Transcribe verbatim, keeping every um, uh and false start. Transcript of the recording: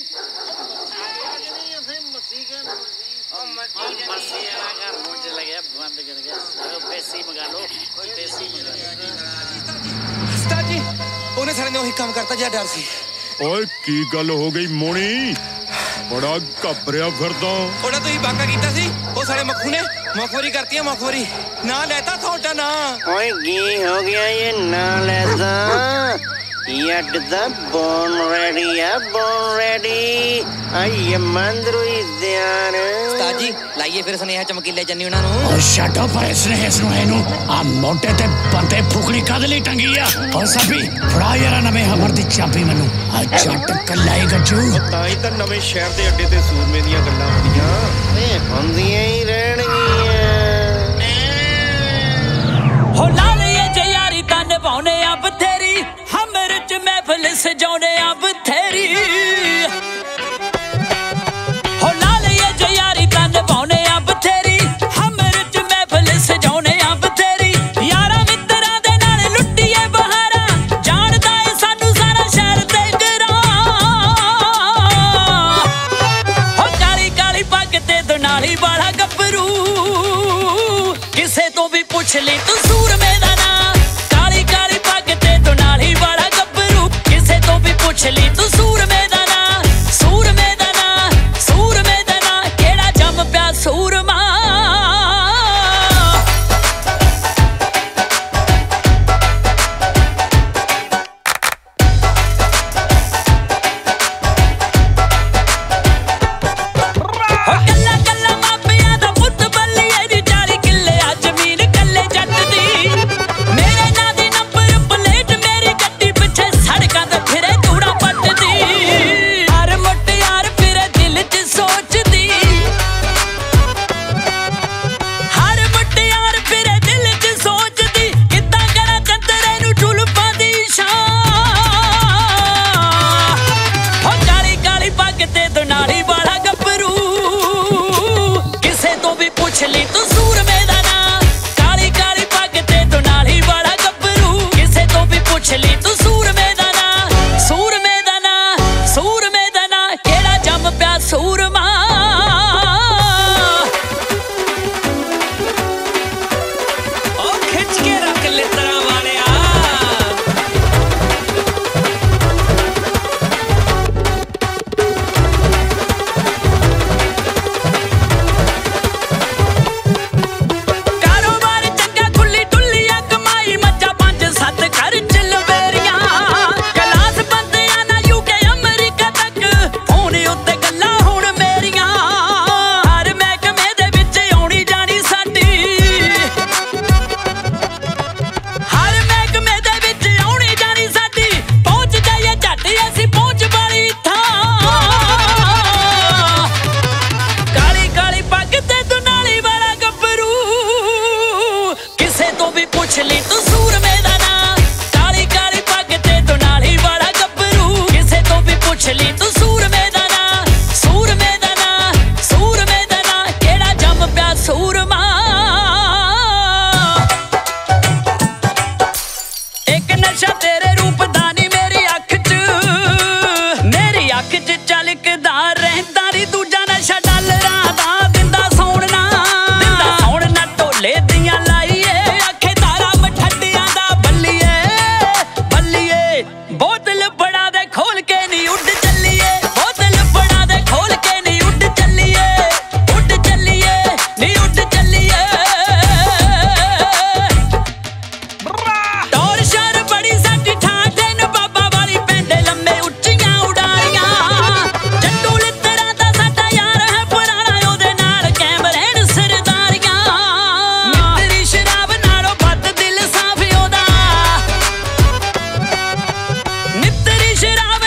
ਉਹਨੇ ਸਾਰੇ ਨੇ ਉਹੀ ਕੰਮ ਕਰਤਾ ਜਿਹੜਾ ਡਰ ਸੀ। ਓਏ ਕੀ ਗੱਲ ਹੋ ਗਈ ਮੋਣੀ? ਬੜਾ ਘਬਰਿਆ ਫਿਰਦਾ। ਉਹਦਾ ਤੁਸੀਂ ਬਾਕਾ ਕੀਤਾ ਸੀ, ਉਹ ਸਾਰੇ ਮੱਖੂ ਨੇ ਮਖੌਰੀ ਕਰਤੀ ਹੈ। ਮਖੌਰੀ ਨਾ ਲੈਤਾ ਤੁਹਾਡਾ ਨਾ। ਓਏ ਕੀ ਹੋ ਗਿਆ ਇਹ ਨਾ ਲੈਦਾ? ਯੱਡ ਦਾ ਬੋਨ ਰੈਡੀ ਆ, ਬੋਨ ਰੈਡੀ। ਆਈ ਮੰਦਰੂ ਇਦਿਆਨ ਉਸਤਾਦ ਜੀ ਲਾਈਏ ਫਿਰ ਸੁਨੇਹਾ ਚਮਕੀਲੇ ਚੰਨੀ ਉਹਨਾਂ ਨੂੰ। ਓ ਛੱਡ ਪਰੇ ਸੁਨੇਹੇ ਸੁਨੇਹੇ ਨੂੰ। ਆ ਮੋਢੇ ਤੇ ਬੰਦੇ ਫੁਕਣੀ ਕਦ ਲਈ ਟੰਗੀ ਆ? ਓ ਸਭੀ ਫੜਾ ਯਾਰ ਨਵੇਂ ਹਮਰ ਦੀ ਚਾਬੀ ਮੈਨੂੰ। ਆ ਜੱਟ ਕੱਲਾਈ ਗੱਜੂ ਤਾਂ ਹੀ ਤਾਂ ਨਵੇਂ ਸ਼ਹਿਰ ਦੇ ਅੱਡੇ ਤੇ ਸੂਰਮੇ ਦੀਆਂ ਗੱਲਾਂ ਹੁੰਦੀਆਂ। ਏ ਹੁੰਦੀਆਂ ਹੀ ਰਹਿਣਗੀਆਂ। ਹੋ ਲਾਲੀਏ ਜੇ ਯਾਰੀ ਤਾਂ ਨਿਭਾਉਣੇ ਆ ਬਥੇਰੀ, ਹਮਰ ਚ ਮਹਿਫਲ ਸਜਾਉਣੇ ਆ ਬਥੇਰੀ। ਹੋ ਲਾਲੀਏ ਜੇ ਯਾਰੀ ਤਾਂ ਨਿਭਾਉਣੇ ਆ ਬਥੇਰੀ, ਹਮਰ ਚ ਮਹਿਫਲ ਸਜਾਉਣੇ ਆ ਬਥੇਰੀ। ਯਾਰਾਂ ਮਿੱਤਰਾਂ ਦੇ ਨਾਲ ਲੁੱਟੀਏ ਬਹਾਰਾਂ, ਜਾਣਦਾ ਏ ਸਾਨੂੰ ਸਾਰਾ ਸ਼ਹਿਰ ਤੇ ਗਰਾਂ। ਹੋ ਕਾਲੀ ਕਾਲੀ ਪੱਗ ਤੇ ਦੁਨਾਲੀ ਵਾਲਾ ਗੱਭਰੂ, ਕਿਸੇ ਤੋਂ ਵੀ ਪੁੱਛ ਲਈ ਤੂੰ ਸੂਰਮੇ ਦਾ ਨਾਂ। ਕਾਲੀ ਕਾਲੀ ਪੱਗ ਤੇ ਦੁਨਾਲੀ ਵਾਲਾ ਗੱਭਰੂ, ਕਿਸੇ ਤੋਂ ਵੀ ਪੁੱਛ ਲਈ ਤੂੰ ਸੂਰਮੇ ਦਾ ਨਾਂ। ਸੂਰਮੇ ਦਾ ਨਾਂ, ਸੂਰਮੇ ਦਾ ਨਾਂ, ਕਿਹੜਾ ਜੰਮ ਪਿਆ ਸੂਰਮਾ। ਕੱਲਾ ਕੱਲਾ ਮਾਪਿਆਂ ਦਾ ਪੁੱਤ ਬੱਲੀਏ ਦੀ ਚਾਲੀ ਕਿੱਲੇ ਆ ਜ਼ਮੀਨ ਕੱਲੇ ਜੱਟ ਦੀ। ਮੇਰੇ ਨਾਂ ਦੀ ਨੰਬਰ ਪਲੇਟ ਮੇਰੀ ਗੱਡੀ ਪਿੱਛੇ ਸੜਕਾਂ ਤੇ ਫਿਰੇ ਧੂੜਾ ਪੱਟਦੀ। ਹਰ ਮੁਟਿਆਰ ਫਿਰੇ ਦਿਲ 'ਚ ਸੋਚਦੀ, ਹਰ ਮੁਟਿਆਰ ਫਿਰੇ ਦਿਲ 'ਚ ਸੋਚਦੀ, ਕਿੱਦਾਂ ਕਰਾਂ ਚੰਦਰੇ ਨੂੰ ਜ਼ੁਲਫਾਂ ਦੀ ਛਾਂ। ਹੋ ਕਾਲੀ ਕਾਲੀ ਪੱਗ ਤੇ ਦੁਨਾਲੀ ਵਾਲਾ ਗੱਭਰੂ, ਕਿਸੇ ਤੋਂ ਵੀ ਪੁੱਛ ਲਈ ਤੂੰ ਸੂਰਮੇ ਦਾ ਨਾਂ। ਕਾਲੀ ਕਾਲੀ ਪੱਗ ਤੇ ਦੁਨਾਲੀ ਵਾਲਾ ਗੱਭਰੂ, ਕਿਸੇ ਤੋਂ ਵੀ ਪੁੱਛ ਲਈ ਤੂੰ ਸੂਰਮੇ ਦਾ ਨਾਂ। ਸੂਰਮੇ ਦਾ ਨਾਂ, ਸੂਰਮੇ ਦਾ ਨਾਂ, ਕਿਹੜਾ ਜੰਮ ਪਿਆ ਸੂਰਮਾ। ਉਹ ਖਿੱਚ ਕੇ ਰੱਖ ਲਿੱਤਰਾਂ ਵਾਲਿਆ। ਕਾਰੋਬਾਰ ਚੰਗਾ ਖੁੱਲੀ ਡੁੱਲੀਆਂ ਕਮਾਈ, ਮੱਝਾਂ ਪੰਜ ਸੱਤ ਘਰ ਚ ਲਵੇਰੀਆਂ। ਕਲਾਸ ਬੰਦਿਆਂ ਨਾਲ ਯੂਕੇ ਅਮਰੀਕਾ ਤੱਕ, ਫੋਨ ਉੱਤੇ ਗੱਲਾਂ ਹੁਣ ਮੇਰੀਆਂ। ਹਰ ਮਹਿਕਮੇ ਦੇ ਵਿੱਚ ਆਉਣੀ ਜਾਣੀ ਸਾਡੀ, ਹਰ ਮਹਿਕਮੇ ਦੇ ਵਿੱਚ ਆਉਣੀ ਜਾਣੀ ਸਾਡੀ। ਪਹੁੰਚ ਜਾਈਏ ਝੱਟ ਅਸੀਂ ਪਹੁੰਚ ਵਾਲੀ ਥਾਂ। ਕਾਲੀ ਕਾਲੀ ਪੱਗ ਤੇ ਦੁਨਾਲੀ ਵਾਲਾ ਗੱਭਰੂ, ਕਿਸੇ ਤੋਂ ਵੀ ਪੁੱਛ ਲਈ ਤੂੰ ਸੂਰਮੇ ਦਾ ਨਾਂ। ਕਾਲੀ ਕਾਲੀ ਪੱਗ ਤੇ ਦੁਨਾਲੀ ਵਾਲਾ ਗੱਭਰੂ, ਕਿਸੇ ਤੋਂ ਵੀ ਪੁੱਛ ਲਈ ਤੂੰ ਸੂਰਮੇ ਦਾ ਨਾਂ। ਸੂਰਮੇ ਦਾ ਨਾਂ, ਸੂਰਮੇ ਦਾ ਨਾਂ, ਕਿਹੜਾ ਜੰਮ ਪਿਆ ਸੂਰਮਾ। ਇੱਕ ਨਸ਼ਾ ਤੇਰੇ ਰੂਪ ਦਾ ਨੀ ਮੇਰੀ ਅੱਖ 'ਚ, ਮੇਰੀ ਅੱਖ 'ਚ ਝਲਕਦਾ ਰਹਿੰਦਾ ਨੀ। ਦੂਜਾ ਨਸ਼ਾ ਡਾਲਰਾਂ ਦਾ ਦਿੰਦਾ ਸੌਣ ਨਾ, ਦਿੰਦਾ ਸੌਣ ਨਾ। ਢੋਲੇ ਦੀਆਂ ਲਾਈਏ ਆਖੇ ਤਾਰਾ ਮਠੱਡੀਆਂ ਦਾ ਬੱਲੀਏ, ਬੱਲੀਏ। ਬੋਤਲ ਬੜਾ ਦੇ ਖੋਲ ਕੇ ਨੀ ਉੱਡ ਚੱਲੀਏ, ਬੋਤਲ ਬੜਾ ਦੇ ਖੋਲ ਕੇ ਨੀ ਉੱਡ ਚੱਲੀਏ, ਉੱਡ ਚੱਲੀਏ ਨੀ ਉੱਡ ਚੱਲੀਏ। ਟੌਰ ਸ਼ਰ ਬੜੀ ਸਾਡੀ ਠਾਠੇ ਨੂੰ ਬਾਬਾ ਵਾਲੀ ਪੈਂਦੇ ਲੰਮੇ ਉੱਚੀਆਂ ਉਡਾਰੀਆਂ। ਜੱਟੂ ਲਿੱਤਰਾਂ ਦਾ ਸਾਡਾ ਯਾਰ ਹੈ ਪੁਰਾਣਾ, ਉਹਦੇ ਨਾਲ ਕੈਮ ਰਹਿਣ ਸਰਦਾਰੀਆਂ। ਮਿੱਤਰੀ ਸ਼ਰਾਬ ਨਾਲੋਂ ਵੱਧ ਦਿਲ ਸਾਫ਼ ਉਹਦਾ, ਮਿੱਤਰੀ ਸ਼ਰਾਬ